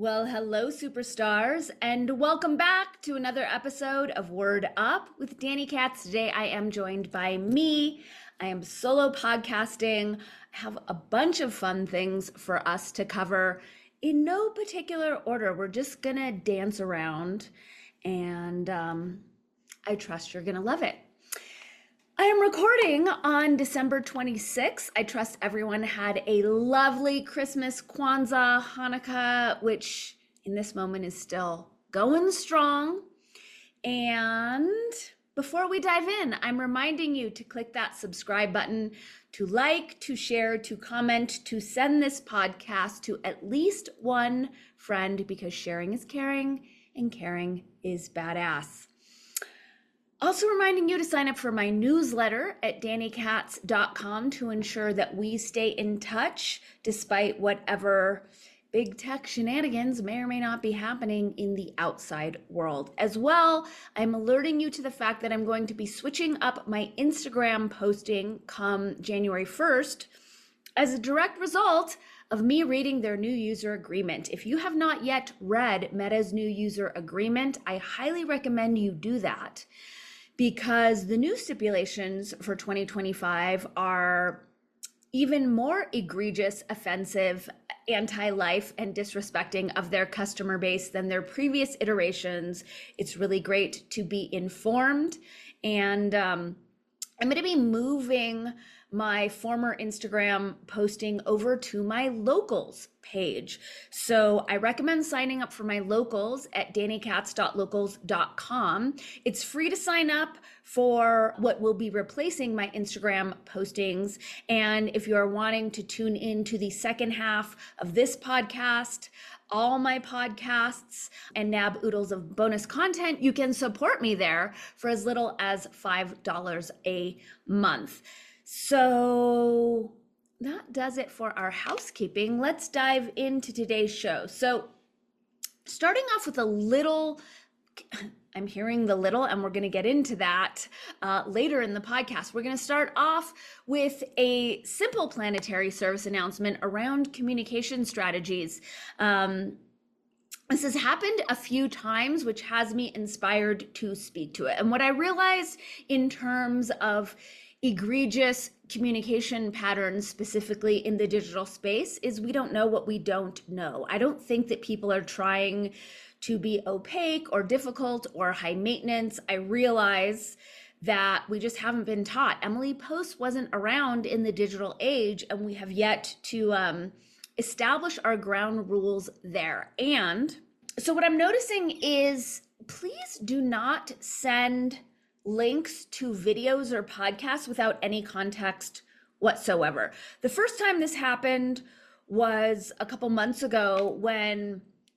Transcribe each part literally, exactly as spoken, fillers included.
Well, hello, superstars, and welcome back to another episode of Word Up with Danny Katz. Today, I am joined by me. I am solo podcasting. I have a bunch of fun things for us to cover in no particular order. We're just gonna dance around, and um, I trust you're gonna love it. I am recording on December twenty-sixth. I trust everyone had a lovely Christmas, Kwanzaa, Hanukkah, which in this moment is still going strong. And before we dive in, I'm reminding you to click that subscribe button, to like, to share, to comment, to send this podcast to at least one friend, because sharing is caring and caring is badass. Also reminding you to sign up for my newsletter at danny katz dot com to ensure that we stay in touch despite whatever big tech shenanigans may or may not be happening in the outside world. As well, I'm alerting you to the fact that I'm going to be switching up my Instagram posting come January first as a direct result of me reading their new user agreement. If you have not yet read Meta's new user agreement, I highly recommend you do that, because the new stipulations for twenty twenty-five are even more egregious, offensive, anti-life, and disrespecting of their customer base than their previous iterations. It's really great to be informed, and um, I'm going to be moving my former Instagram posting over to my locals page. So I recommend signing up for my locals at danny katz dot locals dot com. It's free to sign up for what will be replacing my Instagram postings. And if you are wanting to tune in to the second half of this podcast, all my podcasts, and nab oodles of bonus content, you can support me there for as little as five dollars a month. So that does it for our housekeeping. Let's dive into today's show. So starting off with a little, I'm hearing the little, and we're going to get into that uh, later in the podcast. We're going to start off with a simple planetary service announcement around communication strategies. Um, This has happened a few times, which has me inspired to speak to it. And what I realized in terms of egregious communication patterns, specifically in the digital space, is we don't know what we don't know. I don't think that people are trying to be opaque or difficult or high maintenance. I realize that we just haven't been taught. Emily Post wasn't around in the digital age, and we have yet to um, establish our ground rules there. And so what I'm noticing is, please do not send links to videos or podcasts without any context whatsoever. The first time this happened was a couple months ago when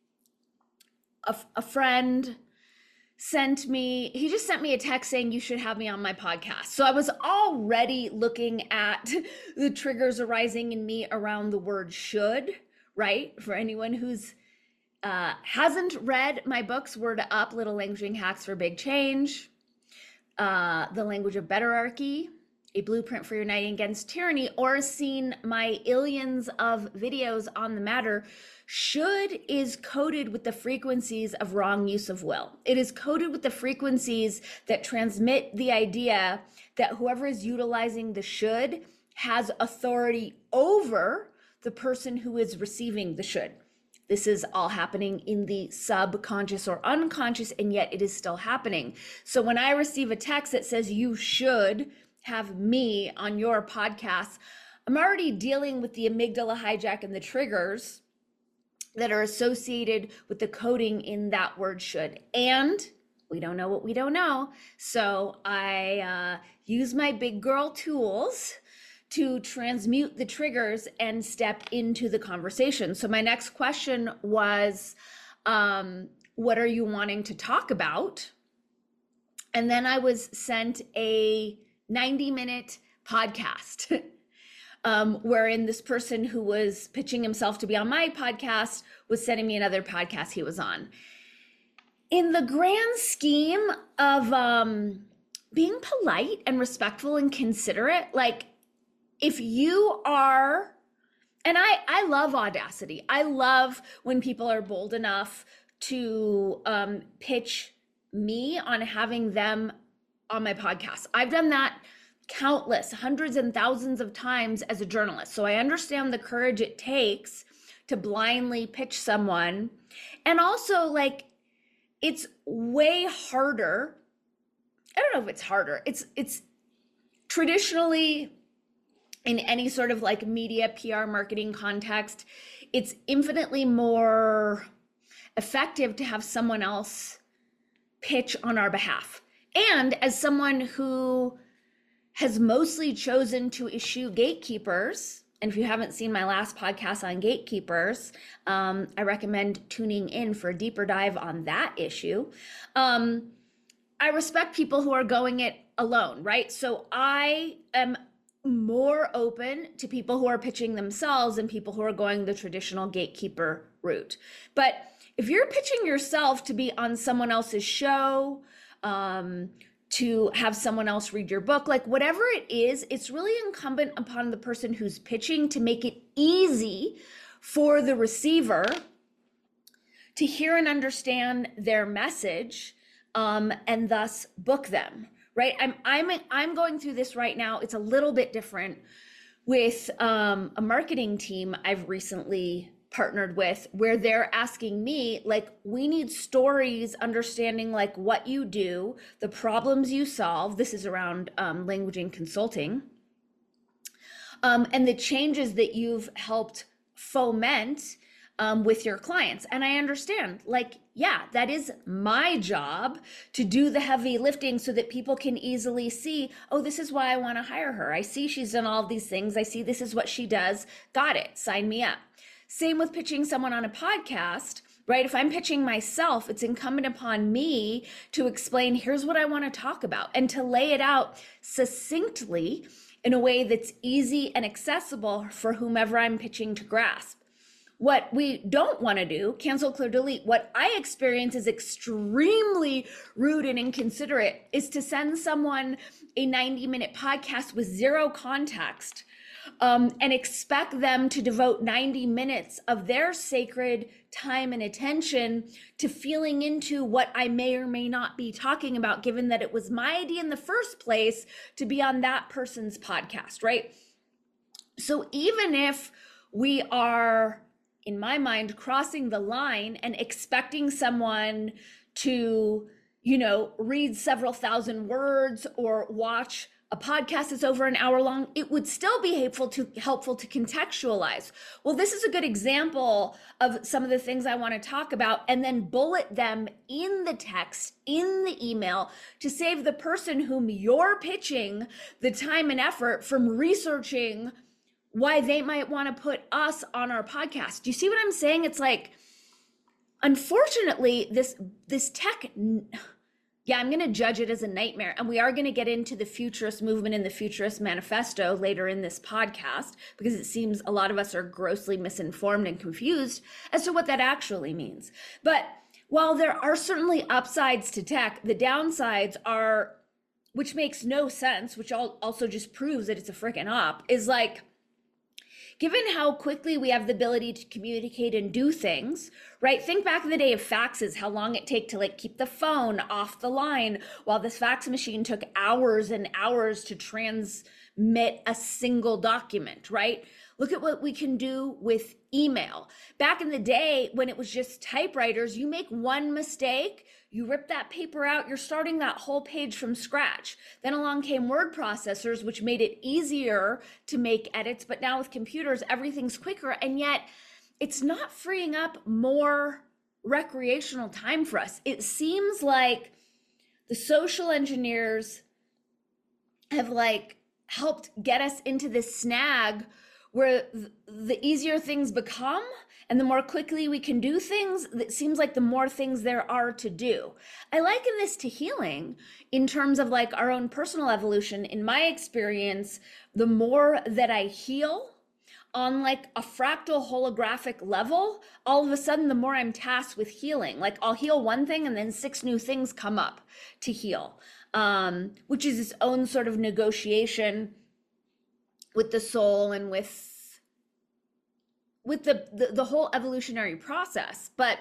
a, a friend sent me, he just sent me a text saying, you should have me on my podcast. So I was already looking at the triggers arising in me around the word should, right? For anyone who's uh, hasn't read my books, Word Up, Little Languaging Hacks for Big Change, uh, The Language of Betterarchy, A Blueprint for Uniting Against Tyranny, or seen my illions of videos on the matter, should is coded with the frequencies of wrong use of will. It is coded with the frequencies that transmit the idea that whoever is utilizing the should has authority over the person who is receiving the should. This is all happening in the subconscious or unconscious, and yet it is still happening. So when I receive a text that says you should have me on your podcast, I'm already dealing with the amygdala hijack and the triggers that are associated with the coding in that word should. And we don't know what we don't know. So I uh, use my big girl tools to transmute the triggers and step into the conversation. So my next question was, um, what are you wanting to talk about? And then I was sent a ninety minute podcast um, wherein this person who was pitching himself to be on my podcast was sending me another podcast he was on. In the grand scheme of um, being polite and respectful and considerate, like, if you are And I, I love audacity. I love when people are bold enough to um, pitch me on having them on my podcast. I've done that countless, hundreds and thousands of times as a journalist. So I understand the courage it takes to blindly pitch someone. And also, like, it's way harder. I don't know if it's harder. It's it's traditionally, in any sort of like media, P R, marketing context, it's infinitely more effective to have someone else pitch on our behalf. And as someone who has mostly chosen to issue gatekeepers, and if you haven't seen my last podcast on gatekeepers, um, I recommend tuning in for a deeper dive on that issue. Um, I respect people who are going it alone, right? So I am more open to people who are pitching themselves and people who are going the traditional gatekeeper route. But if you're pitching yourself to be on someone else's show, um, to have someone else read your book, like whatever it is, it's really incumbent upon the person who's pitching to make it easy for the receiver to hear and understand their message, um, and thus book them, right? I'm, I'm, I'm going through this right now. It's a little bit different with um, a marketing team I've recently partnered with, where they're asking me, like, we need stories understanding like what you do, the problems you solve. This is around um, language and consulting, um, and the changes that you've helped foment um, with your clients. And I understand, like, yeah, that is my job to do the heavy lifting so that people can easily see, oh, this is why I want to hire her. I see she's done all of these things. I see this is what she does. Got it. Sign me up. Same with pitching someone on a podcast, right? If I'm pitching myself, it's incumbent upon me to explain, here's what I want to talk about, and to lay it out succinctly in a way that's easy and accessible for whomever I'm pitching to grasp. What we don't want to do, cancel, clear, delete, what I experience is extremely rude and inconsiderate, is to send someone a ninety minute podcast with zero context, um, and expect them to devote ninety minutes of their sacred time and attention to feeling into what I may or may not be talking about, given that it was my idea in the first place to be on that person's podcast, right? So even if we are, in my mind, crossing the line and expecting someone to, you know, read several thousand words or watch a podcast that's over an hour long, it would still be helpful to helpful to contextualize. Well, this is a good example of some of the things I want to talk about, and then bullet them in the text, in the email, to save the person whom you're pitching the time and effort from researching why they might want to put us on our podcast. Do you see what I'm saying? It's like, unfortunately, this this tech, yeah, I'm going to judge it as a nightmare. And we are going to get into the futurist movement and the futurist manifesto later in this podcast, because it seems a lot of us are grossly misinformed and confused as to what that actually means. But while there are certainly upsides to tech, the downsides are, which makes no sense, which also just proves that it's a freaking op, is like, given how quickly we have the ability to communicate and do things, right? Think back in the day of faxes, how long it take to like keep the phone off the line while this fax machine took hours and hours to transmit a single document, right? Look at what we can do with email. Back in the day when it was just typewriters, you make one mistake, you rip that paper out, you're starting that whole page from scratch. Then along came word processors, which made it easier to make edits. But now with computers, everything's quicker. And yet it's not freeing up more recreational time for us. It seems like the social engineers have like helped get us into this snag where the easier things become and the more quickly we can do things, it seems like the more things there are to do. I liken this to healing in terms of like our own personal evolution. In my experience, the more that I heal on like a fractal holographic level, all of a sudden, the more I'm tasked with healing. Like I'll heal one thing and then six new things come up to heal, um, which is its own sort of negotiation with the soul and with with the, the the whole evolutionary process. But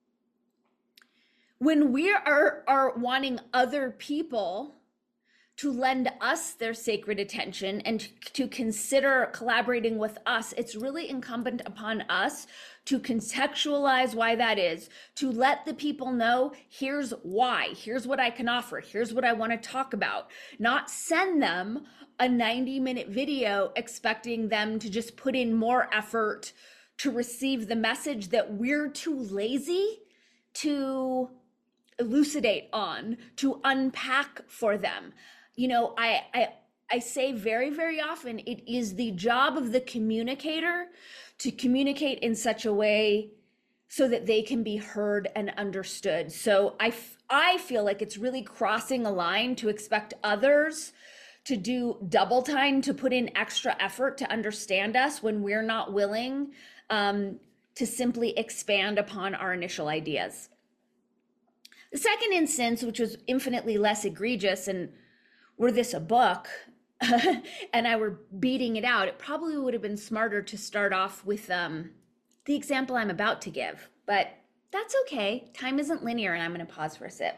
when we are are wanting other people to lend us their sacred attention and to consider collaborating with us, it's really incumbent upon us to contextualize why that is, to let the people know, here's why, here's what I can offer, here's what I want to talk about, not send them a ninety minute video expecting them to just put in more effort to receive the message that we're too lazy to elucidate on, to unpack for them. You know, I, I, I say very, very often, it is the job of the communicator to communicate in such a way so that they can be heard and understood. So I, I feel like it's really crossing a line to expect others to do double time, to put in extra effort to understand us when we're not willing um, to simply expand upon our initial ideas. The second instance, which was infinitely less egregious, and were this a book and I were beating it out, it probably would have been smarter to start off with um, the example I'm about to give, but that's okay. Time isn't linear, and I'm going to pause for a sip.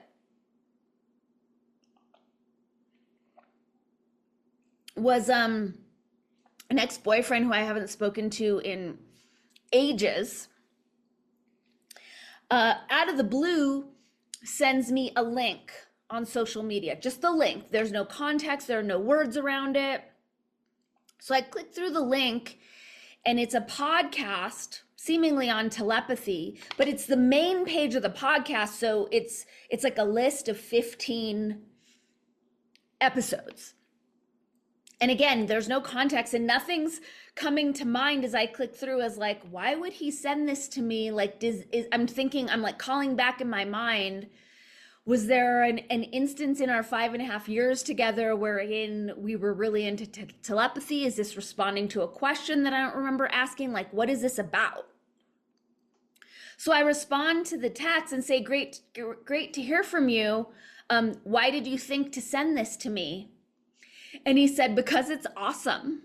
Was um, an ex-boyfriend who I haven't spoken to in ages, uh, out of the blue, sends me a link on social media, just the link. There's no context, there are no words around it. So I click through the link, and it's a podcast seemingly on telepathy, but it's the main page of the podcast. So it's it's like a list of fifteen episodes. And again, there's no context and nothing's coming to mind as I click through as like, why would he send this to me? Like, does, is, I'm thinking, I'm like calling back in my mind, was there an, an instance in our five and a half years together wherein we were really into t- telepathy? Is this responding to a question that I don't remember asking? Like, what is this about? So I respond to the text and say, great, great to hear from you. Um, why did you think to send this to me? And he said, because it's awesome.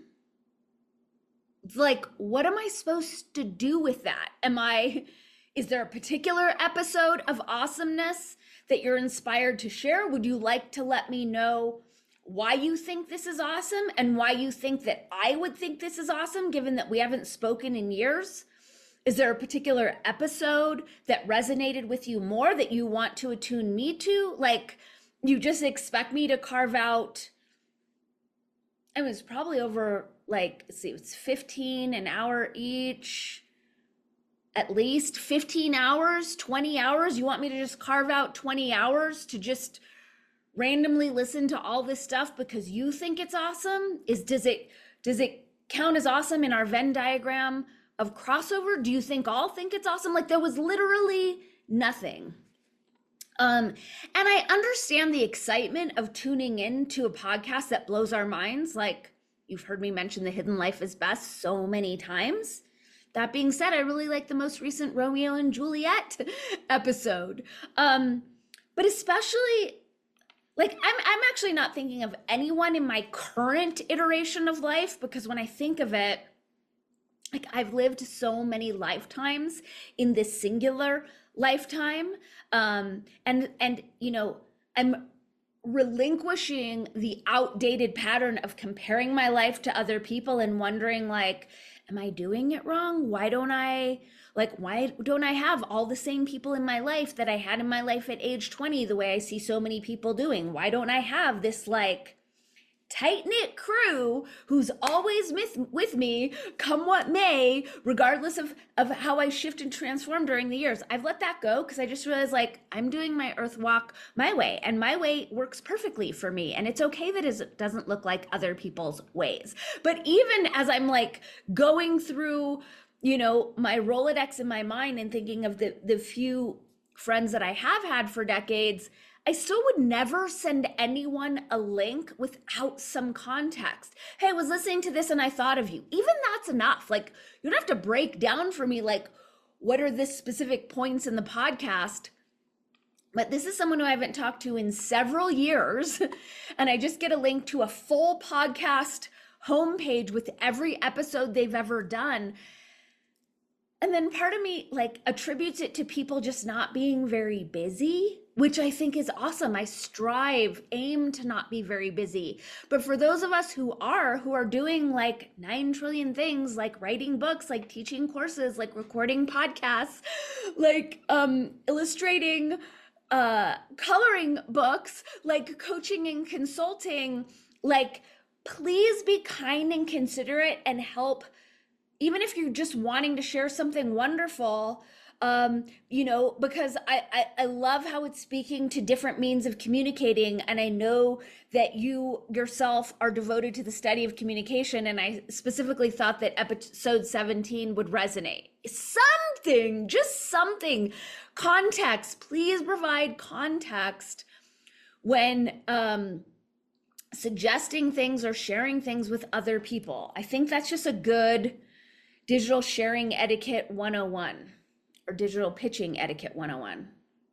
It's like, what am I supposed to do with that? Am I, is there a particular episode of awesomeness that you're inspired to share? Would you like to let me know why you think this is awesome and why you think that I would think this is awesome, given that we haven't spoken in years? Is there a particular episode that resonated with you more that you want to attune me to? Like, you just expect me to carve out, it was probably over like, let's see, it's fifteen an hour each, at least fifteen hours, twenty hours. You want me to just carve out twenty hours to just randomly listen to all this stuff because you think it's awesome? Is, does it, does it count as awesome in our Venn diagram of crossover? Do you think all think it's awesome? Like, there was literally nothing. Um, and I understand the excitement of tuning in to a podcast that blows our minds. Like, you've heard me mention The Hidden Life is Best so many times. That being said, I really like the most recent Romeo and Juliet episode. Um, but especially, like, I'm, I'm actually not thinking of anyone in my current iteration of life, because when I think of it, like, I've lived so many lifetimes in this singular lifetime. Um, and, and, you know, I'm relinquishing the outdated pattern of comparing my life to other people and wondering, like, am I doing it wrong? Why don't I, like, why don't I have all the same people in my life that I had in my life at age twenty, the way I see so many people doing? Why don't I have this, like, tight-knit crew who's always with, with me, come what may, regardless of, of how I shift and transform during the years? I've let that go because I just realized, like, I'm doing my earth walk my way, and my way works perfectly for me. And it's okay that it doesn't look like other people's ways. But even as I'm, like, going through, you know, my Rolodex in my mind and thinking of the, the few friends that I have had for decades, I still would never send anyone a link without some context. Hey, I was listening to this and I thought of you. Even that's enough. Like, you don't have to break down for me, like, what are the specific points in the podcast? But this is someone who I haven't talked to in several years. And I just get a link to a full podcast homepage with every episode they've ever done. and then part of me like attributes it to people just not being very busy, which I think is awesome. I strive, aim to not be very busy. But for those of us who are, who are doing like nine trillion things, like writing books, like teaching courses, like recording podcasts, like um, illustrating, uh, coloring books, like coaching and consulting, like please be kind and considerate and help. Even if you're just wanting to share something wonderful, um, you know, because I, I, I love how it's speaking to different means of communicating. And I know that you yourself are devoted to the study of communication. And I specifically thought that episode seventeen would resonate. Something, just something. Context, please provide context when um, suggesting things or sharing things with other people. I think that's just a good digital sharing etiquette one oh one, or digital pitching etiquette one oh one.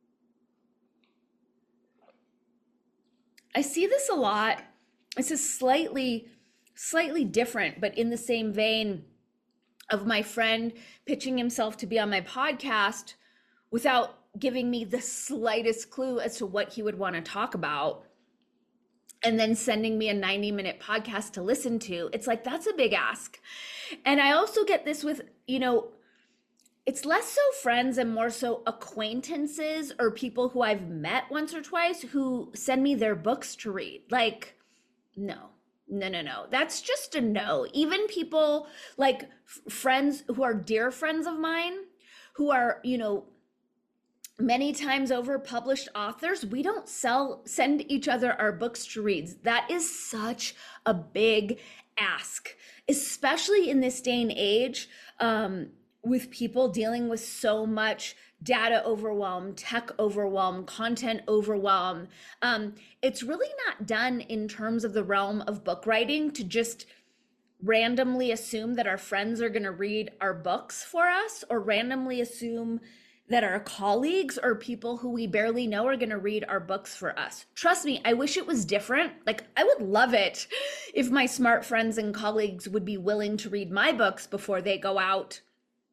I see this a lot. This is slightly, slightly different, but in the same vein of my friend pitching himself to be on my podcast without giving me the slightest clue as to what he would want to talk about, and then sending me a ninety minute podcast to listen to. It's like, that's a big ask. And I also get this with, you know, it's less so friends and more so acquaintances or people who I've met once or twice who send me their books to read. Like, no, no, no, no. That's just a no. Even people like f- friends who are dear friends of mine, who are, you know, many times over published authors, we don't sell send each other our books to read. That is such a big ask, especially in this day and age, um, with people dealing with so much data overwhelm, tech overwhelm, content overwhelm. Um, it's really not done in terms of the realm of book writing to just randomly assume that our friends are going to read our books for us, or randomly assume that our colleagues or people who we barely know are going to read our books for us. Trust me, I wish it was different. Like, I would love it if my smart friends and colleagues would be willing to read my books before they go out.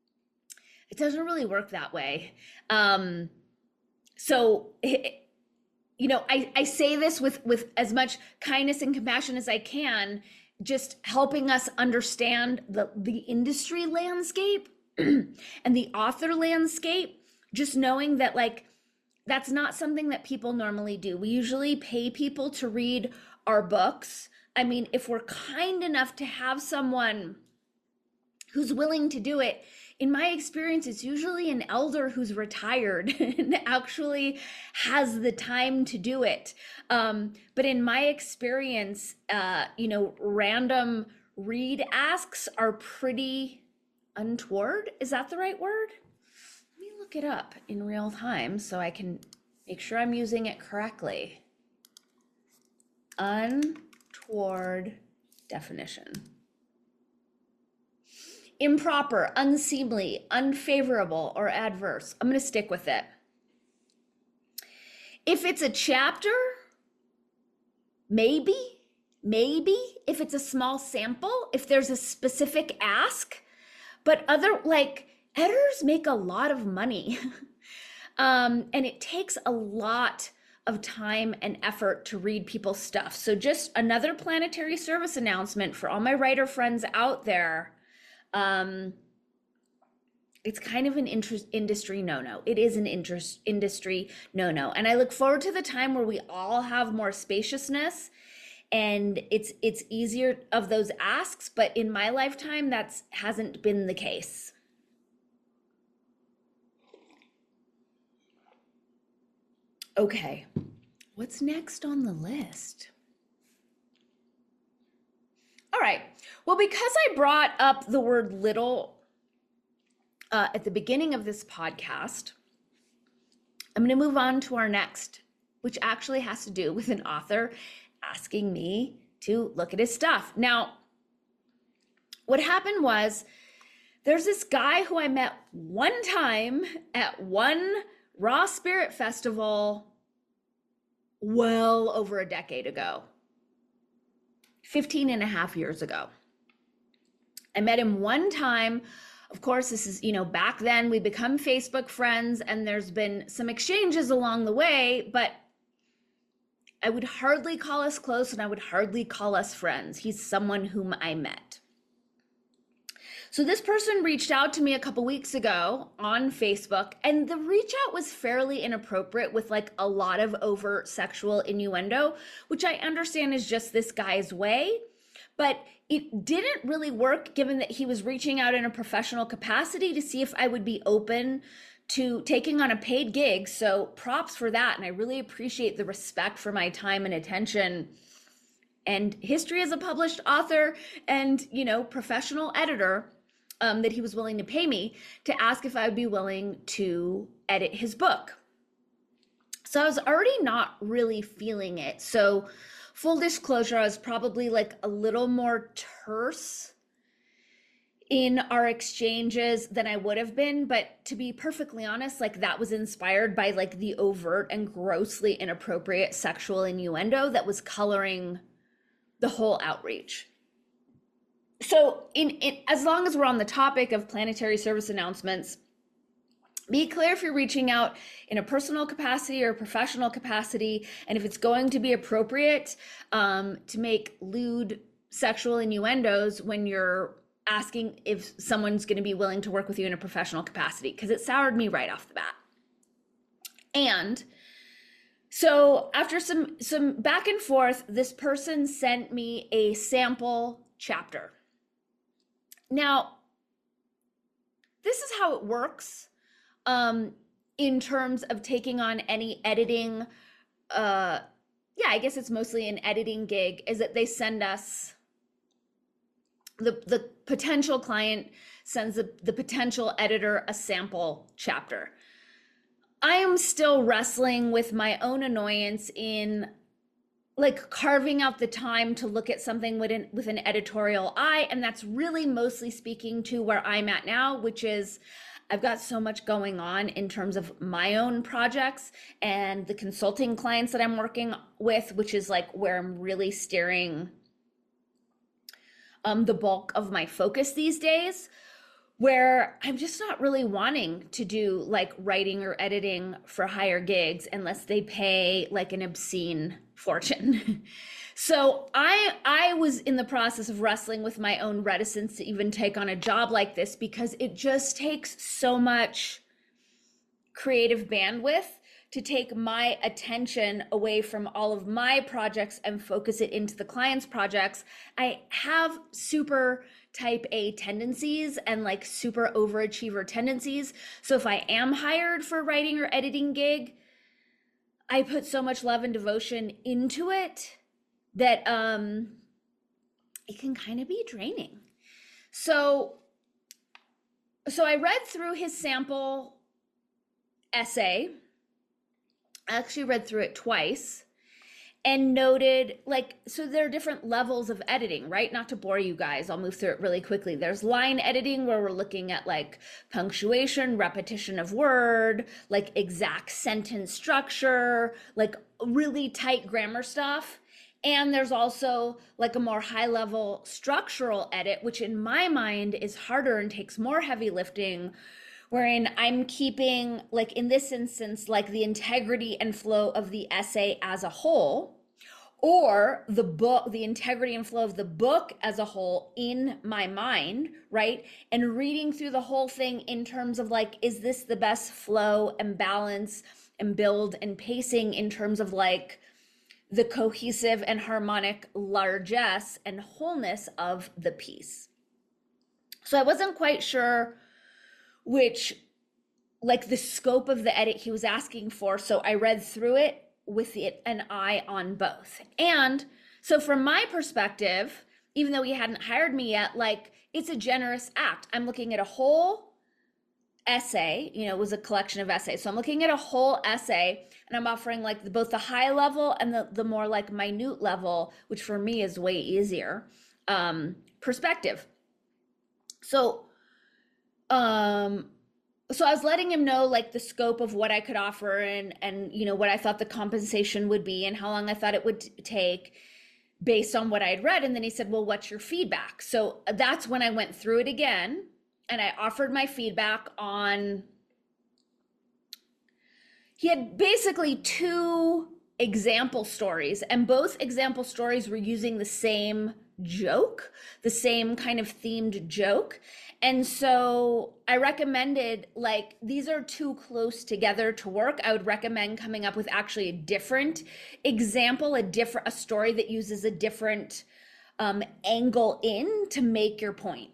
It doesn't really work that way. Um, so, you know, I, I say this with, with as much kindness and compassion as I can, just helping us understand the, the industry landscape and the author landscape. Just knowing that, like, that's not something that people normally do. We usually pay people to read our books. I mean, if we're kind enough to have someone who's willing to do it, in my experience, it's usually an elder who's retired and actually has the time to do it. Um, but in my experience, uh, you know, random read asks are pretty untoward. Is that the right word? Let me look it up in real time so I can make sure I'm using it correctly. Untoward definition. Improper, unseemly, unfavorable, or adverse. I'm going to stick with it. If it's a chapter, maybe, maybe. If it's a small sample, if there's a specific ask, but other, like, editors make a lot of money. um, and it takes a lot of time and effort to read people's stuff. So just another planetary service announcement for all my writer friends out there. Um, it's kind of an interest industry no-no. It is an interest industry no-no. And I look forward to the time where we all have more spaciousness and it's it's easier of those asks, but in my lifetime, that's hasn't been the case. Okay, what's next on the list? All right, well, because I brought up the word little uh, at the beginning of this podcast, I'm going to move on to our next, which actually has to do with an author asking me to look at his stuff. Now, what happened was there's this guy who I met one time at one Raw Spirit Festival well over a decade ago, fifteen and a half years ago. I met him one time. Of course, this is, you know, back then we become Facebook friends and there's been some exchanges along the way, but I would hardly call us close and I would hardly call us friends. He's someone whom I met. So this person reached out to me a couple weeks ago on Facebook, and the reach out was fairly inappropriate with like a lot of overt sexual innuendo, which I understand is just this guy's way. But it didn't really work given that he was reaching out in a professional capacity to see if I would be open to taking on a paid gig. So props for that. And I really appreciate the respect for my time and attention and history as a published author and, you know, professional editor, um, that he was willing to pay me to ask if I would be willing to edit his book. So I was already not really feeling it. So full disclosure, I was probably like a little more terse in our exchanges than I would have been. But to be perfectly honest, like that was inspired by like the overt and grossly inappropriate sexual innuendo that was coloring the whole outreach. So in, in as long as we're on the topic of planetary service announcements, be clear if you're reaching out in a personal capacity or a professional capacity, and if it's going to be appropriate um, to make lewd sexual innuendos when you're asking if someone's going to be willing to work with you in a professional capacity, because it soured me right off the bat. And so after some some back and forth, this person sent me a sample chapter. Now, this is how it works. Um, in terms of taking on any editing, uh, yeah, I guess it's mostly an editing gig, is that they send us, the, the potential client sends the, the potential editor a sample chapter. I am still wrestling with my own annoyance in like carving out the time to look at something with an, with an editorial eye. And that's really mostly speaking to where I'm at now, which is I've got so much going on in terms of my own projects and the consulting clients that I'm working with, which is like where I'm really steering um, the bulk of my focus these days, where I'm just not really wanting to do like writing or editing for higher gigs unless they pay like an obscene fortune. So I I was in the process of wrestling with my own reticence to even take on a job like this, because it just takes so much creative bandwidth to take my attention away from all of my projects and focus it into the client's projects. I have super type A tendencies and like super overachiever tendencies. So if I am hired for a writing or editing gig, I put so much love and devotion into it that um, it can kind of be draining. So, so I read through his sample essay. I actually read through it twice and noted like, so there are different levels of editing, right? Not to bore you guys, I'll move through it really quickly. There's line editing where we're looking at like punctuation, repetition of word, like exact sentence structure, like really tight grammar stuff. And there's also like a more high level structural edit, which in my mind is harder and takes more heavy lifting, wherein I'm keeping, like in this instance, like the integrity and flow of the essay as a whole, or the book, the integrity and flow of the book as a whole in my mind, right? And reading through the whole thing in terms of like, is this the best flow and balance and build and pacing in terms of like the cohesive and harmonic largesse and wholeness of the piece. So I wasn't quite sure which, like the scope of the edit he was asking for. So I read through it with it, an eye on both. And so from my perspective, even though he hadn't hired me yet, like it's a generous act. I'm looking at a whole essay, you know, it was a collection of essays. So I'm looking at a whole essay and I'm offering like the, both the high level and the, the more like minute level, which for me is way easier, um, perspective. So, um, so I was letting him know like the scope of what I could offer and, and, you know, what I thought the compensation would be and how long I thought it would take based on what I had read. And then he said, well, what's your feedback? So that's when I went through it again and I offered my feedback on, he had basically two example stories, and both example stories were using the same joke, the same kind of themed joke. And so I recommended, like, these are too close together to work. I would recommend coming up with actually a different example, a different, a story that uses a different um, angle in to make your point.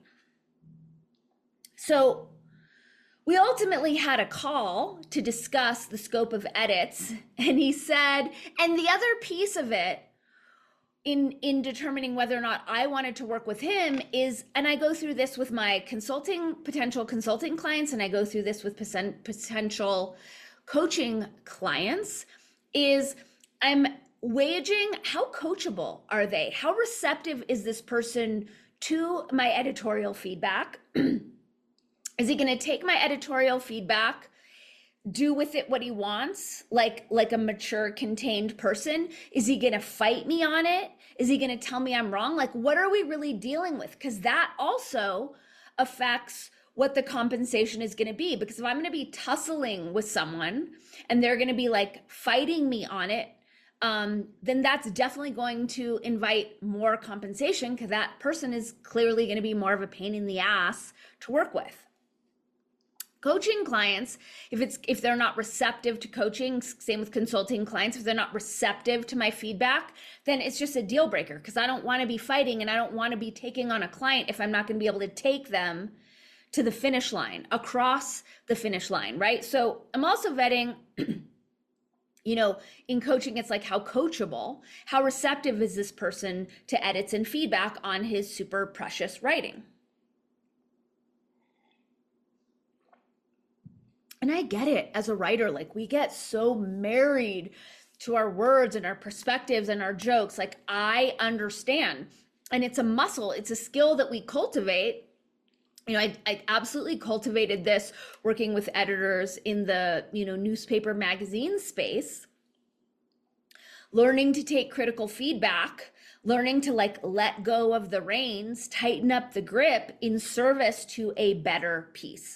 So we ultimately had a call to discuss the scope of edits, and he said, and the other piece of it in in determining whether or not I wanted to work with him is, and I go through this with my consulting, potential consulting clients, and I go through this with potential coaching clients, is I'm waging how coachable are they? How receptive is this person to my editorial feedback? Is he going to take my editorial feedback, do with it what he wants, like like a mature, contained person? Is he going to fight me on it? Is he going to tell me I'm wrong? Like, what are we really dealing with? Because that also affects what the compensation is going to be. Because if I'm going to be tussling with someone and they're going to be like fighting me on it, um, then that's definitely going to invite more compensation, because that person is clearly going to be more of a pain in the ass to work with. Coaching clients, if it's if they're not receptive to coaching, same with consulting clients, if they're not receptive to my feedback, then it's just a deal breaker, because I don't want to be fighting and I don't want to be taking on a client if I'm not going to be able to take them to the finish line, across the finish line, right? So I'm also vetting, you know, in coaching, it's like, how coachable, how receptive is this person to edits and feedback on his super precious writing? And I get it, as a writer, like, we get so married to our words and our perspectives and our jokes. Like, I understand. And it's a muscle, it's a skill that we cultivate. You know, I, I absolutely cultivated this working with editors in the, you know, newspaper magazine space, learning to take critical feedback, learning to like let go of the reins, tighten up the grip in service to a better piece.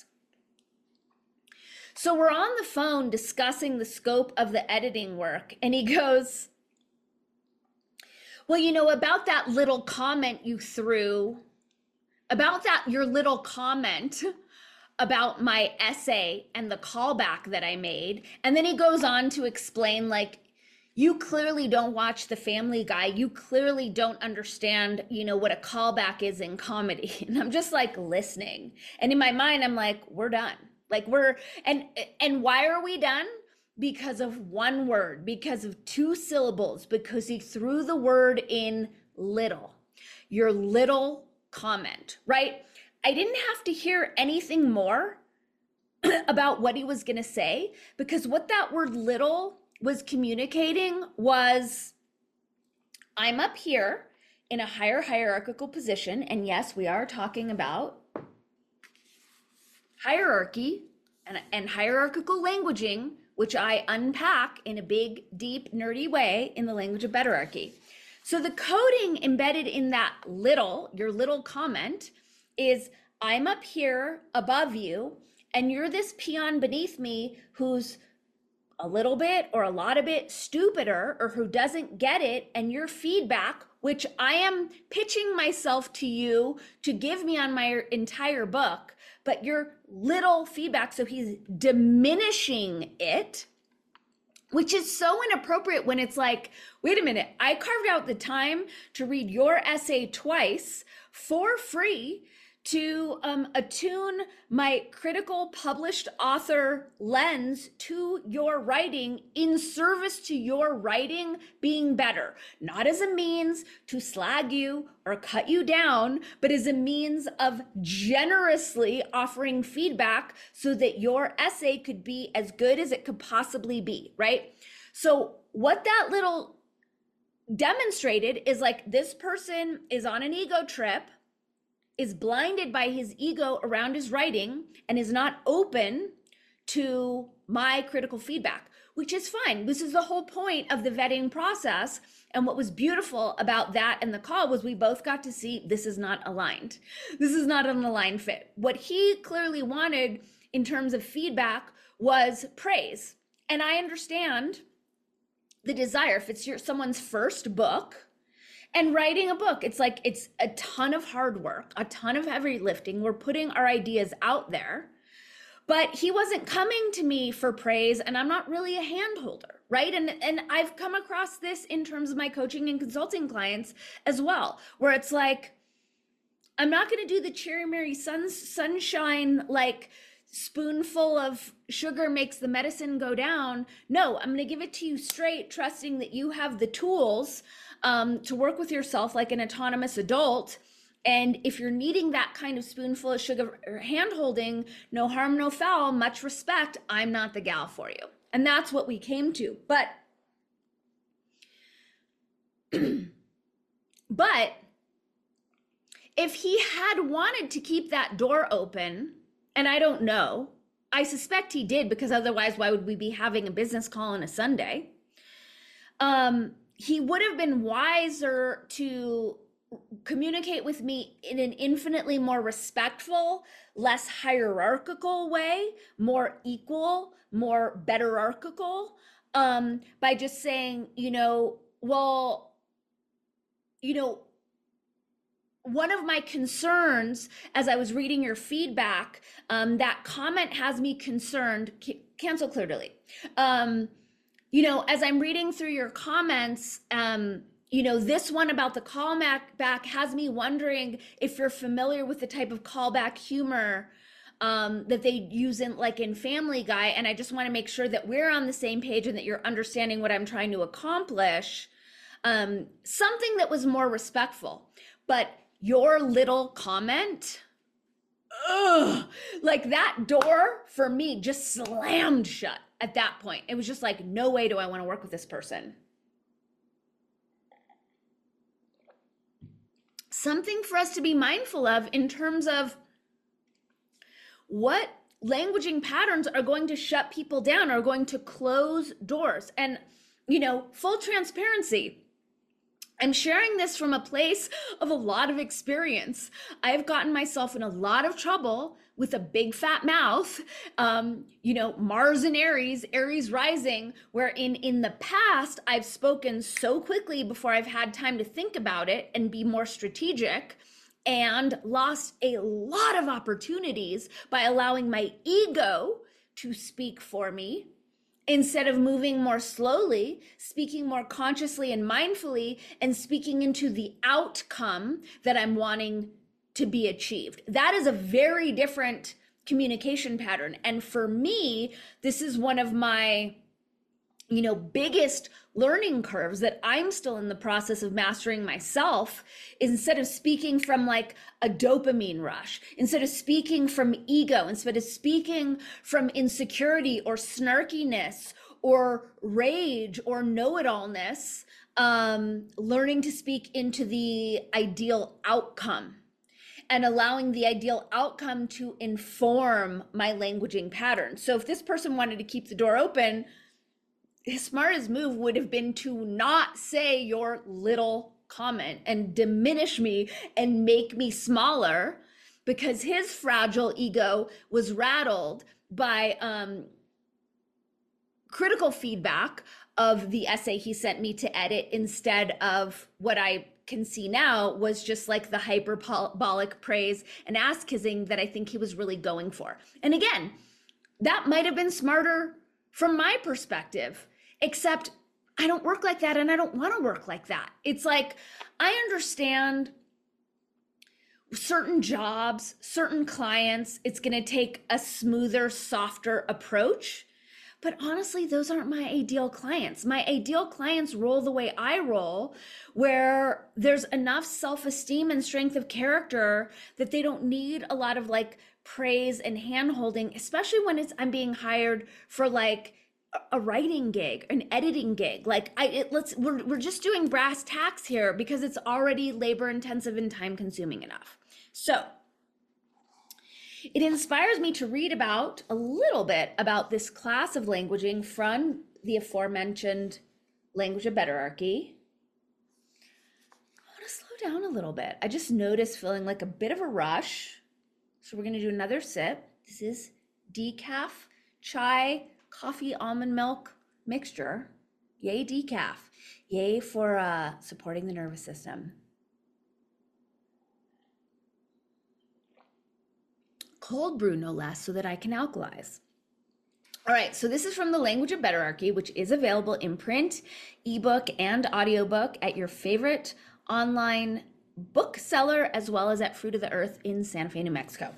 So we're on the phone discussing the scope of the editing work, and he goes, well, you know, about that little comment you threw, about that, your little comment about my essay and the callback that I made. And then he goes on to explain, like, you clearly don't watch the Family Guy. You clearly don't understand, you know, what a callback is in comedy. And I'm just like listening. And in my mind, I'm like, we're done. Like we're, and, and why are we done? Because of one word, because of two syllables, because he threw the word in little, your little comment, right? I didn't have to hear anything more about what he was going to say, because what that word little was communicating was, I'm up here in a higher hierarchical position. And yes, we are talking about hierarchy and, and hierarchical languaging, which I unpack in a big, deep, nerdy way in the language of betterarchy. So the coding embedded in that little, your little comment, is I'm up here above you, and you're this peon beneath me who's a little bit or a lot of it stupider, or who doesn't get it, and your feedback, which I am pitching myself to you to give me on my entire book, but your little feedback, so he's diminishing it, which is so inappropriate when it's like, wait a minute, I carved out the time to read your essay twice for free to um, attune my critical published author lens to your writing in service to your writing being better, not as a means to slag you or cut you down, but as a means of generously offering feedback so that your essay could be as good as it could possibly be, right? So what that little demonstrated is like, this person is on an ego trip, is blinded by his ego around his writing, and is not open to my critical feedback, which is fine. This is the whole point of the vetting process. And what was beautiful about that and the call was we both got to see this is not aligned. This is not an aligned fit. What he clearly wanted in terms of feedback was praise. And I understand the desire. If it's your someone's first book, and writing a book, it's like it's a ton of hard work, a ton of heavy lifting. We're putting our ideas out there. But he wasn't coming to me for praise, and I'm not really a hand holder, right? And and I've come across this in terms of my coaching and consulting clients as well, where it's like, I'm not going to do the cherry Mary sun, sunshine, like spoonful of sugar makes the medicine go down. No, I'm going to give it to you straight, trusting that you have the tools um, to work with yourself like an autonomous adult. And if you're needing that kind of spoonful of sugar or hand holding, no harm, no foul, much respect, I'm not the gal for you. And that's what we came to. But, but if he had wanted to keep that door open, and I don't know, I suspect he did, because otherwise why would we be having a business call on a Sunday? Um, he would have been wiser to communicate with me in an infinitely more respectful, less hierarchical way, more equal, more betterarchical, um, by just saying, you know, well, you know, one of my concerns as I was reading your feedback, um, that comment has me concerned, cancel clear delete. Um, you know, as I'm reading through your comments, um, you know, this one about the callback back has me wondering if you're familiar with the type of callback humor um, that they use in like in Family Guy. And I just want to make sure that we're on the same page and that you're understanding what I'm trying to accomplish. Um, something that was more respectful. But your little comment, ugh, like that door for me just slammed shut at that point. It was just like, no way do I want to work with this person. Something for us to be mindful of in terms of what languaging patterns are going to shut people down, are going to close doors. And, you know, full transparency, I'm sharing this from a place of a lot of experience. I've gotten myself in a lot of trouble with a big fat mouth, um, you know, Mars and Aries, Aries rising, where in, in the past, I've spoken so quickly before I've had time to think about it and be more strategic, and lost a lot of opportunities by allowing my ego to speak for me, instead of moving more slowly, speaking more consciously and mindfully, and speaking into the outcome that I'm wanting to be achieved. That is a very different communication pattern. And for me, this is one of my, you know, biggest learning curves that I'm still in the process of mastering myself. Instead of speaking from like a dopamine rush, instead of speaking from ego, instead of speaking from insecurity or snarkiness or rage or know-it-allness, um, learning to speak into the ideal outcome and allowing the ideal outcome to inform my languaging pattern. So if this person wanted to keep the door open, his smartest move would have been to not say your little comment and diminish me and make me smaller, because his fragile ego was rattled by um, critical feedback of the essay he sent me to edit, instead of what I can see now was just like the hyperbolic praise and ass kissing that I think he was really going for. And again, that might have been smarter from my perspective, except I don't work like that, and I don't want to work like that. It's like, I understand certain jobs, certain clients, it's going to take a smoother, softer approach. But honestly, those aren't my ideal clients. My ideal clients roll the way I roll, where there's enough self-esteem and strength of character that they don't need a lot of like praise and hand-holding, especially when it's I'm being hired for like a writing gig, an editing gig. Like I, it, let's, we're, we're just doing brass tacks here because it's already labor intensive and time consuming enough. So it inspires me to read about a little bit about this class of languaging from the aforementioned language of betterarchy. I want to slow down a little bit. I just noticed feeling like a bit of a rush. So we're going to do another sip. This is decaf chai coffee almond milk mixture. Yay, decaf. Yay for uh, supporting the nervous system. Cold brew, no less, so that I can alkalize. All right, so this is from The Language of Betterarchy, which is available in print, ebook, and audiobook at your favorite online bookseller, as well as at Fruit of the Earth in Santa Fe, New Mexico.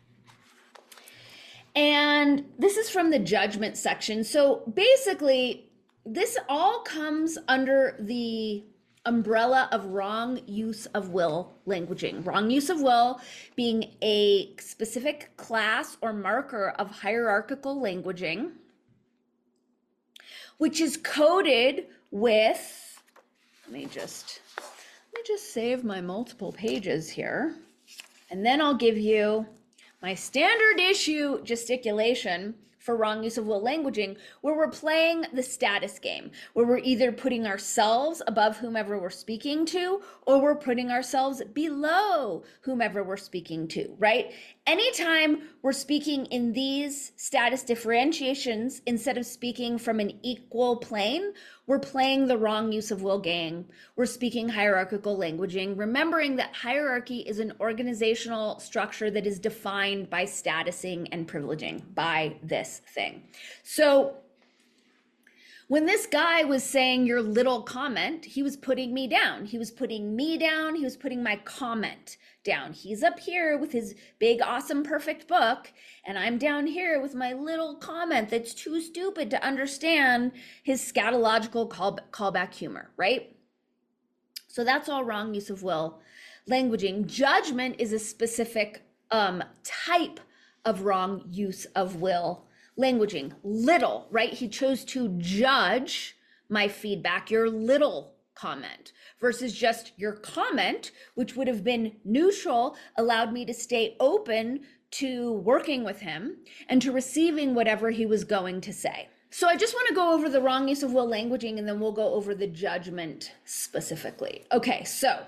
And this is from the judgment section. So basically, this all comes under the umbrella of wrong use of will languaging. Wrong use of will being a specific class or marker of hierarchical languaging, which is coded with, let me just, let me just save my multiple pages here, and then I'll give you my standard issue gesticulation for wrong use of will languaging, where we're playing the status game, where we're either putting ourselves above whomever we're speaking to, or we're putting ourselves below whomever we're speaking to, right? Anytime we're speaking in these status differentiations, instead of speaking from an equal plane, we're playing the wrong use of will game. We're speaking hierarchical languaging, remembering that hierarchy is an organizational structure that is defined by statusing and privileging by this thing. So when this guy was saying your little comment, he was putting me down. He was putting me down. He was putting my comment down. He's up here with his big, awesome, perfect book, and I'm down here with my little comment that's too stupid to understand his scatological call, callback humor, right? So that's all wrong use of will languaging. Judgment is a specific um, type of wrong use of will languaging. Little, right? He chose to judge my feedback, your little comment, versus just your comment, which would have been neutral, allowed me to stay open to working with him and to receiving whatever he was going to say. So I just want to go over the wrong use of will languaging, and then we'll go over the judgment specifically. Okay, so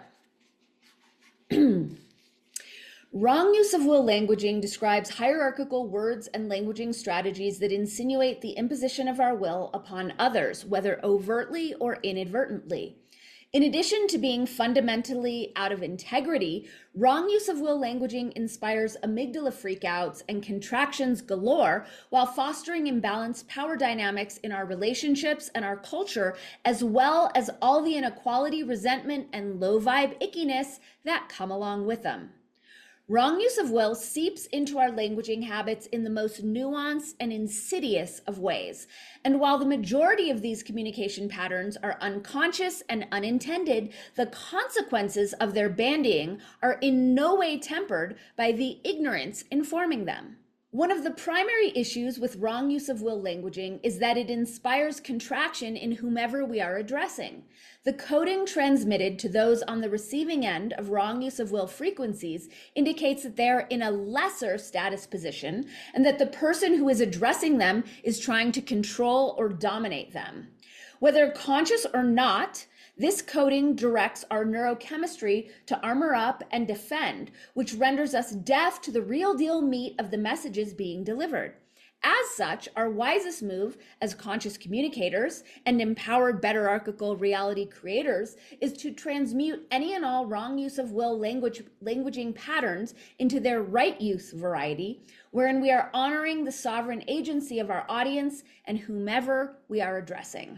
wrong use of will languaging describes hierarchical words and languaging strategies that insinuate the imposition of our will upon others, whether overtly or inadvertently. In addition to being fundamentally out of integrity, wrong use of will languaging inspires amygdala freakouts and contractions galore while fostering imbalanced power dynamics in our relationships and our culture, as well as all the inequality, resentment, and low vibe ickiness that come along with them. Wrong use of will seeps into our languaging habits in the most nuanced and insidious of ways. And while the majority of these communication patterns are unconscious and unintended, the consequences of their bandying are in no way tempered by the ignorance informing them. One of the primary issues with wrong use of will languaging is that it inspires contraction in whomever we are addressing. The coding transmitted to those on the receiving end of wrong use of will frequencies indicates that they are in a lesser status position and that the person who is addressing them is trying to control or dominate them. Whether conscious or not, this coding directs our neurochemistry to armor up and defend, which renders us deaf to the real deal meat of the messages being delivered. As such, our wisest move as conscious communicators and empowered betterarchical reality creators is to transmute any and all wrong use of will language, languaging patterns into their right use variety, wherein we are honoring the sovereign agency of our audience and whomever we are addressing.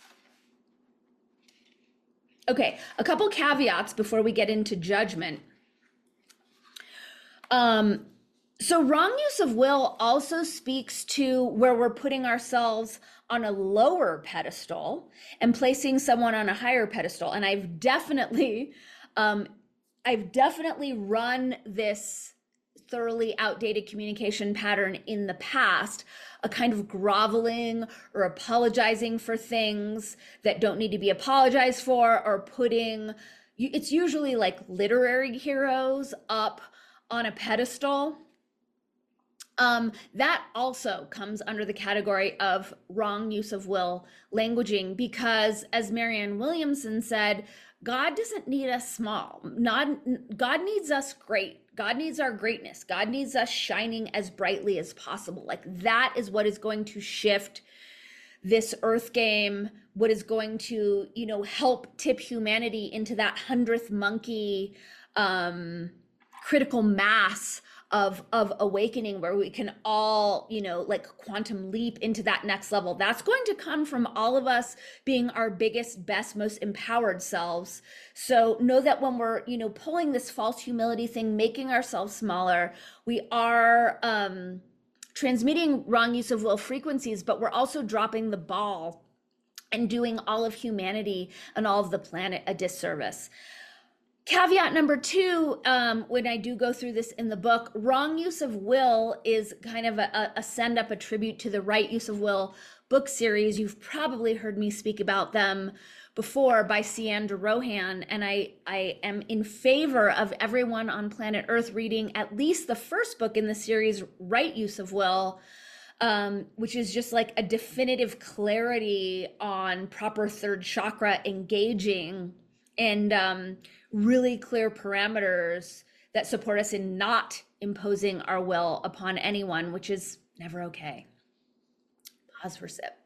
Okay, a couple caveats before we get into judgment. Um, so wrong use of will also speaks to where we're putting ourselves on a lower pedestal and placing someone on a higher pedestal. And I've definitely, um, I've definitely run this thoroughly outdated communication pattern in the past, a kind of groveling or apologizing for things that don't need to be apologized for, or putting, it's usually like literary heroes up on a pedestal Um, that also comes under the category of wrong use of will languaging because, as Marianne Williamson said, God doesn't need us small. Not, God needs us great. God needs our greatness. God needs us shining as brightly as possible. Like that is what is going to shift this earth game, what is going to, you know, help tip humanity into that hundredth monkey um, critical mass of of awakening where we can all, you know, like quantum leap into that next level. That's going to come from all of us being our biggest, best, most empowered selves. So know that when we're, you know, pulling this false humility thing, making ourselves smaller, we are um transmitting wrong use of will frequencies, but we're also dropping the ball and doing all of humanity and all of the planet a disservice. Caveat number two, um, when I do go through this in the book, wrong use of will is kind of a, a send up, a tribute to the Right Use of Will book series. You've probably heard me speak about them before by Ciandra Rohan, and I, I am in favor of everyone on planet Earth reading at least the first book in the series, Right Use of Will, um, which is just like a definitive clarity on proper third chakra engaging and um, really clear parameters that support us in not imposing our will upon anyone, which is never okay. Pause for sip.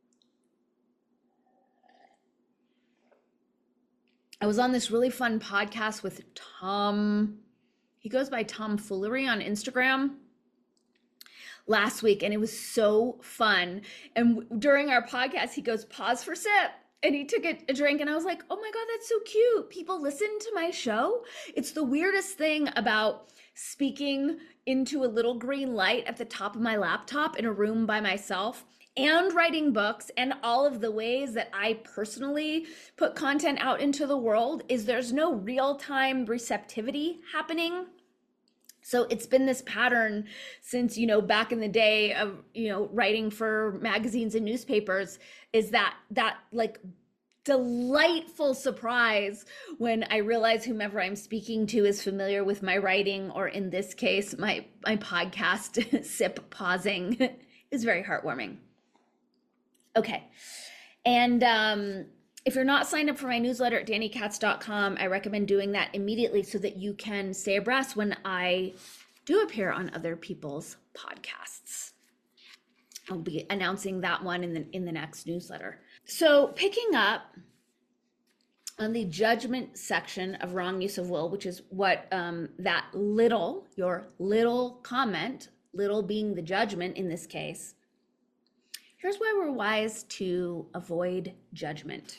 I was on this really fun podcast with Tom, he goes by Tom Foolery on Instagram last week, and it was so fun. And during our podcast, he goes, pause for sip. And he took a, a drink, and I was like, oh my God, that's so cute. People listen to my show. It's the weirdest thing about speaking into a little green light at the top of my laptop in a room by myself and writing books, and all of the ways that I personally put content out into the world is there's no real-time receptivity happening. So it's been this pattern since, you know, back in the day of, you know, writing for magazines and newspapers, is that that like delightful surprise when I realize whomever I'm speaking to is familiar with my writing, or in this case, my my podcast sip pausing is very heartwarming. Okay. And um, if you're not signed up for my newsletter at danny katz dot com, I recommend doing that immediately so that you can stay abreast when I do appear on other people's podcasts. I'll be announcing that one in the in the next newsletter. So picking up on the judgment section of wrong use of will, which is what um, that little, your little comment, little being the judgment in this case, here's why we're wise to avoid judgment.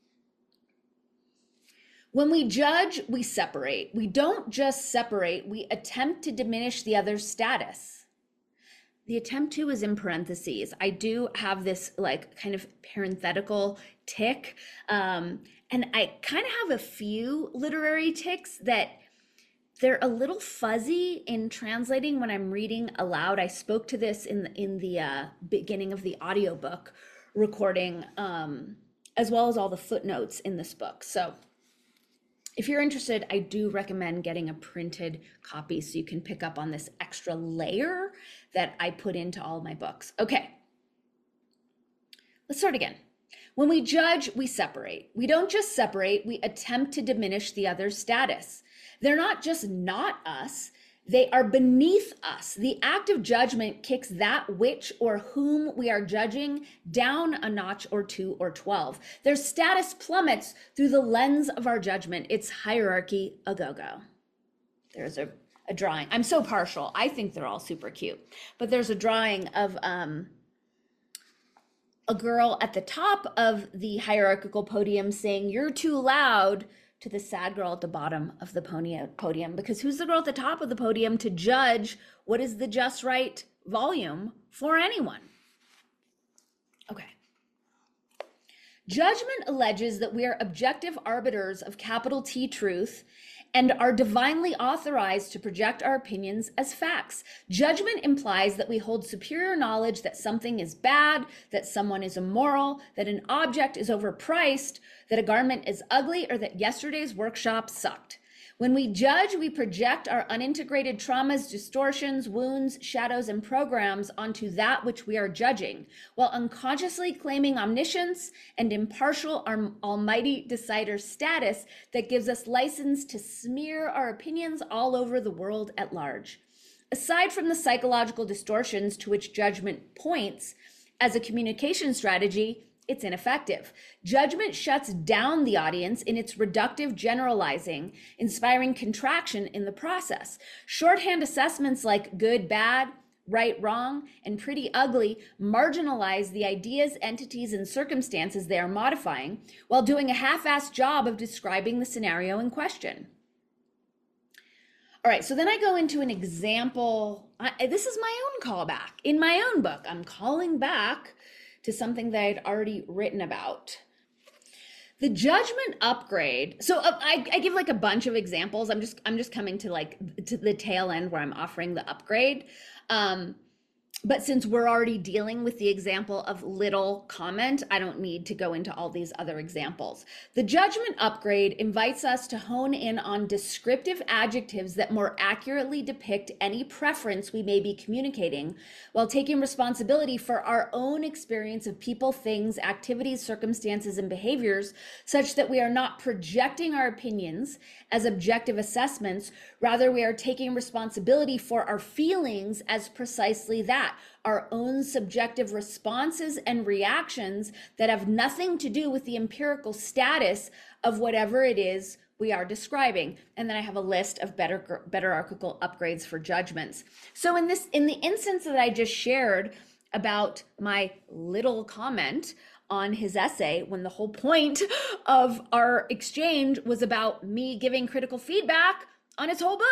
When we judge, we separate. We don't just separate, we attempt to diminish the other's status. The attempt to is in parentheses. I do have this like kind of parenthetical tick. Um, and I kind of have a few literary ticks that they're a little fuzzy in translating when I'm reading aloud. I spoke to this in the, in the uh, beginning of the audiobook recording, um, as well as all the footnotes in this book. So if you're interested, I do recommend getting a printed copy so you can pick up on this extra layer that I put into all my books. Okay, let's start again. When we judge, we separate. We don't just separate, we attempt to diminish the other's status. They're not just not us, they are beneath us. The act of judgment kicks that which or whom we are judging down a notch or two or twelve. Their status plummets through the lens of our judgment. It's hierarchy a go-go. There's a, a drawing. I'm so partial. I think they're all super cute. But there's a drawing of um, a girl at the top of the hierarchical podium saying, "You're too loud," to the sad girl at the bottom of the podium, because who's the girl at the top of the podium to judge what is the just right volume for anyone? Okay. Judgment alleges that we are objective arbiters of capital T truth and are divinely authorized to project our opinions as facts. Judgment implies that we hold superior knowledge that something is bad, that someone is immoral, that an object is overpriced, that a garment is ugly, or that yesterday's workshop sucked. When we judge, we project our unintegrated traumas, distortions, wounds, shadows, and programs onto that which we are judging, while unconsciously claiming omniscience and impartial almighty decider status that gives us license to smear our opinions all over the world at large. Aside from the psychological distortions to which judgment points, as a communication strategy, it's ineffective. Judgment shuts down the audience in its reductive generalizing, inspiring contraction in the process. Shorthand assessments like good, bad, right, wrong, and pretty ugly marginalize the ideas, entities, and circumstances they are modifying while doing a half-assed job of describing the scenario in question. All right, so then I go into an example. I, this is my own callback. In my own book, I'm calling back to something that I'd already written about. The judgment upgrade. So uh, I, I give like a bunch of examples. I'm just I'm just coming to like to the tail end where I'm offering the upgrade. Um, but since we're already dealing with the example of little comment, I don't need to go into all these other examples. The judgment upgrade invites us to hone in on descriptive adjectives that more accurately depict any preference we may be communicating, while taking responsibility for our own experience of people, things, activities, circumstances, and behaviors, such that we are not projecting our opinions as objective assessments. Rather, we are taking responsibility for our feelings as precisely that, our own subjective responses and reactions that have nothing to do with the empirical status of whatever it is we are describing. And then I have a list of better better-archical upgrades for judgments. So in this, in the instance that I just shared about my little comment on his essay, when the whole point of our exchange was about me giving critical feedback on his whole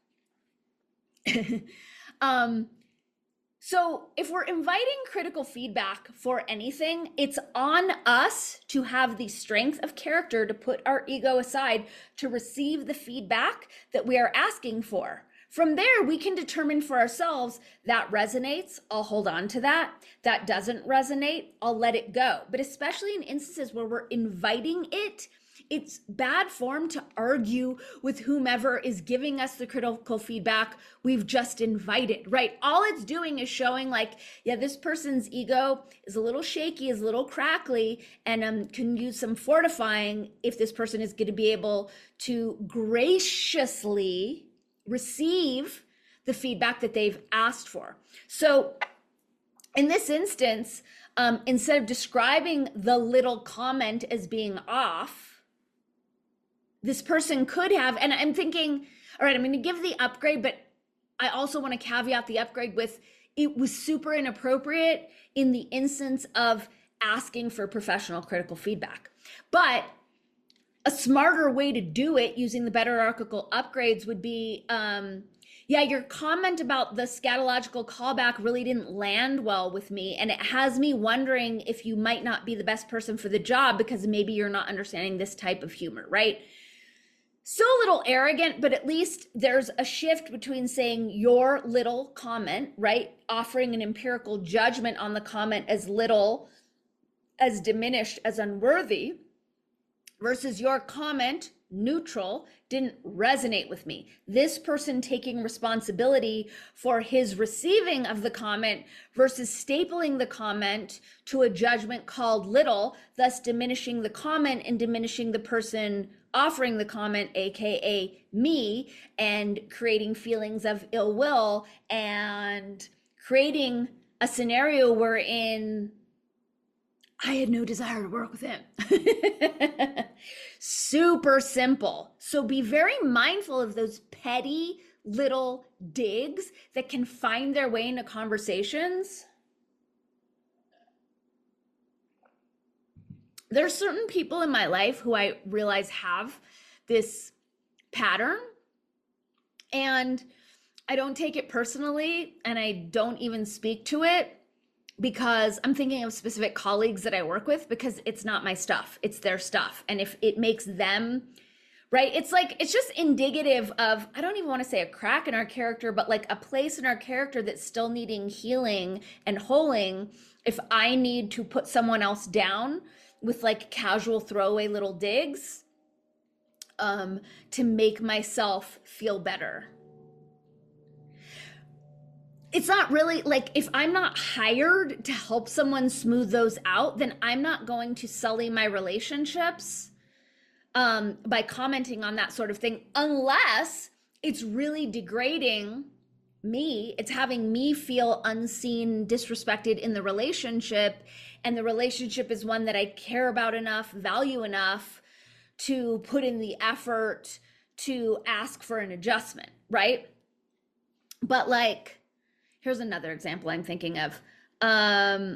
book. um, So if we're inviting critical feedback for anything, it's on us to have the strength of character to put our ego aside to receive the feedback that we are asking for. From there, we can determine for ourselves that resonates, I'll hold on to that. That doesn't resonate, I'll let it go. But especially in instances where we're inviting it, it's bad form to argue with whomever is giving us the critical feedback we've just invited, right? All it's doing is showing like, yeah, this person's ego is a little shaky, is a little crackly, and um, can use some fortifying if this person is going to be able to graciously receive the feedback that they've asked for. So in this instance, um, instead of describing the little comment as being off, this person could have, and I'm thinking, all right, I'm going to give the upgrade, but I also want to caveat the upgrade with it was super inappropriate in the instance of asking for professional critical feedback. But a smarter way to do it using the better-archical upgrades would be, um, yeah, your comment about the scatological callback really didn't land well with me, and it has me wondering if you might not be the best person for the job because maybe you're not understanding this type of humor, right? Still a little arrogant, but at least there's a shift between saying your little comment, right? Offering an empirical judgment on the comment as little, as diminished, as unworthy, versus your comment, neutral, didn't resonate with me. This person taking responsibility for his receiving of the comment versus stapling the comment to a judgment called little, thus diminishing the comment and diminishing the person offering the comment, aka me, and creating feelings of ill will and creating a scenario wherein I had no desire to work with him. Super simple. So be very mindful of those petty little digs that can find their way into conversations. There's certain people in my life who I realize have this pattern, and I don't take it personally, and I don't even speak to it because I'm thinking of specific colleagues that I work with, because it's not my stuff, it's their stuff. And if it makes them, right, it's like, it's just indicative of, I don't even want to say a crack in our character, but like a place in our character that's still needing healing and holding. If I need to put someone else down with like casual throwaway little digs, um, to make myself feel better. It's not really like, if I'm not hired to help someone smooth those out, then I'm not going to sully my relationships um, by commenting on that sort of thing, unless it's really degrading me. It's having me feel unseen, disrespected in the relationship, and the relationship is one that I care about enough, value enough to put in the effort to ask for an adjustment, right? But like, here's another example I'm thinking of. Um,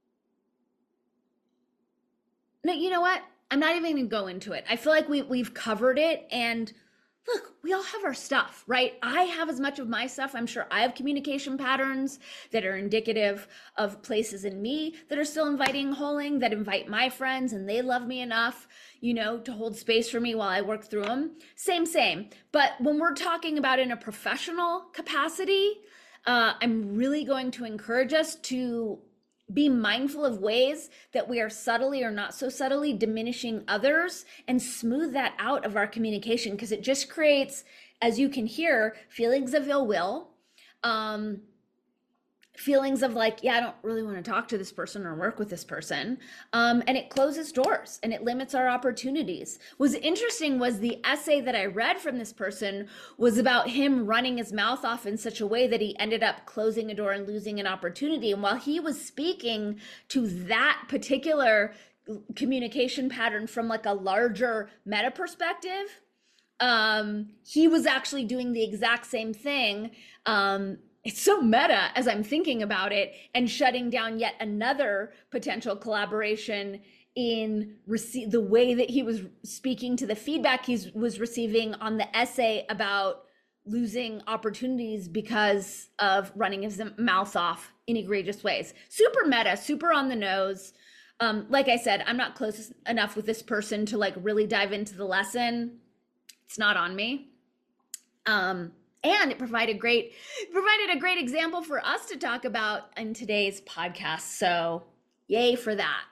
no, you know what? I'm not even gonna go into it. I feel like we, we've covered it, and look, we all have our stuff, right? I have as much of my stuff. I'm sure I have communication patterns that are indicative of places in me that are still inviting holing, that invite my friends and they love me enough, you know, to hold space for me while I work through them. Same, same. But when we're talking about in a professional capacity, uh, I'm really going to encourage us to be mindful of ways that we are subtly or not so subtly diminishing others, and smooth that out of our communication, because it just creates, as you can hear, feelings of ill will, um, feelings of like, yeah, I don't really want to talk to this person or work with this person. Um, and it closes doors and it limits our opportunities. What's interesting was the essay that I read from this person was about him running his mouth off in such a way that he ended up closing a door and losing an opportunity. And while he was speaking to that particular communication pattern from like a larger meta perspective, um, he was actually doing the exact same thing. Um, It's so meta as I'm thinking about it, and shutting down yet another potential collaboration in rece- the way that he was speaking to the feedback he was receiving on the essay about losing opportunities because of running his mouth off in egregious ways. Super meta, super on the nose. Um, like I said, I'm not close enough with this person to like really dive into the lesson. It's not on me. Um, And it provided great provided a great example for us to talk about in today's podcast. So yay for that.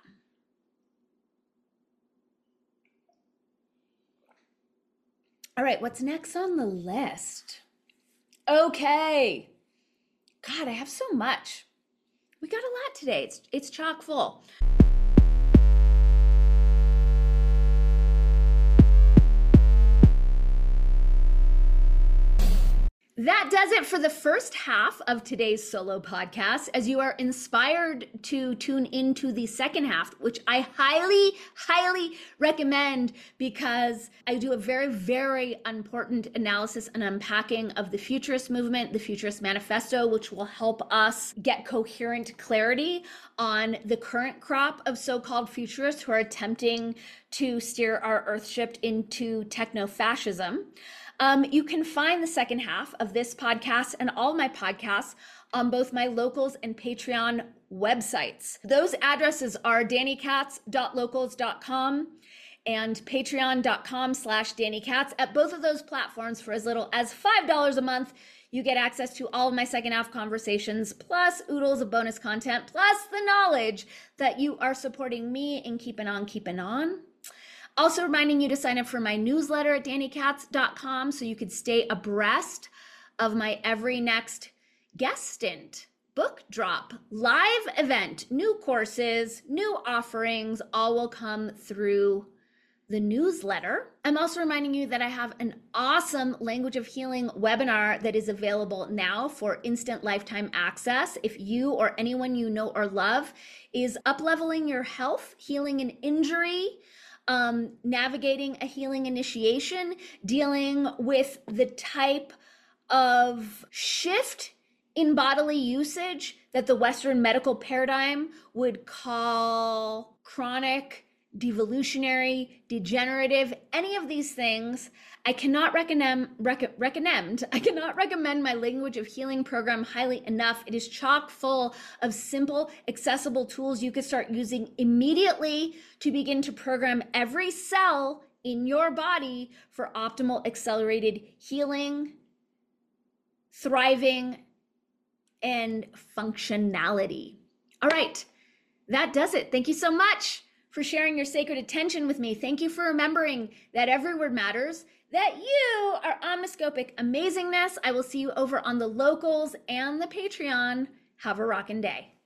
All right, what's next on the list? Okay. God, I have so much. We got a lot today. It's it's chock full. That does it for the first half of today's solo podcast. As you are inspired to tune into the second half, which I highly, highly recommend, because I do a very, very important analysis and unpacking of the Futurist movement, the Futurist Manifesto, which will help us get coherent clarity on the current crop of so-called futurists who are attempting to steer our Earthship into techno-fascism. Um, you can find the second half of this podcast and all my podcasts on both my Locals and Patreon websites. Those addresses are danny katz dot locals dot com and patreon.com slash dannycatz. At both of those platforms, for as little as five dollars a month, you get access to all of my second half conversations, plus oodles of bonus content, plus the knowledge that you are supporting me in keeping on keeping on. Also reminding you to sign up for my newsletter at danny katz dot com so you could stay abreast of my every next guest stint, book drop, live event, new courses, new offerings, all will come through the newsletter. I'm also reminding you that I have an awesome Language of Healing webinar that is available now for instant lifetime access. If you or anyone you know or love is up-leveling your health, healing an injury, Um, navigating a healing initiation, dealing with the type of shift in bodily usage that the Western medical paradigm would call chronic, devolutionary, degenerative, any of these things, I cannot recommend, rec- recommend, I cannot recommend my Language of Healing program highly enough. It is chock full of simple, accessible tools you could start using immediately to begin to program every cell in your body for optimal accelerated healing, thriving, and functionality. All right, that does it. Thank you so much for sharing your sacred attention with me. Thank you for remembering that every word matters, that you are omniscopic amazingness. I will see you over on the locals and the Patreon. Have a rockin' day.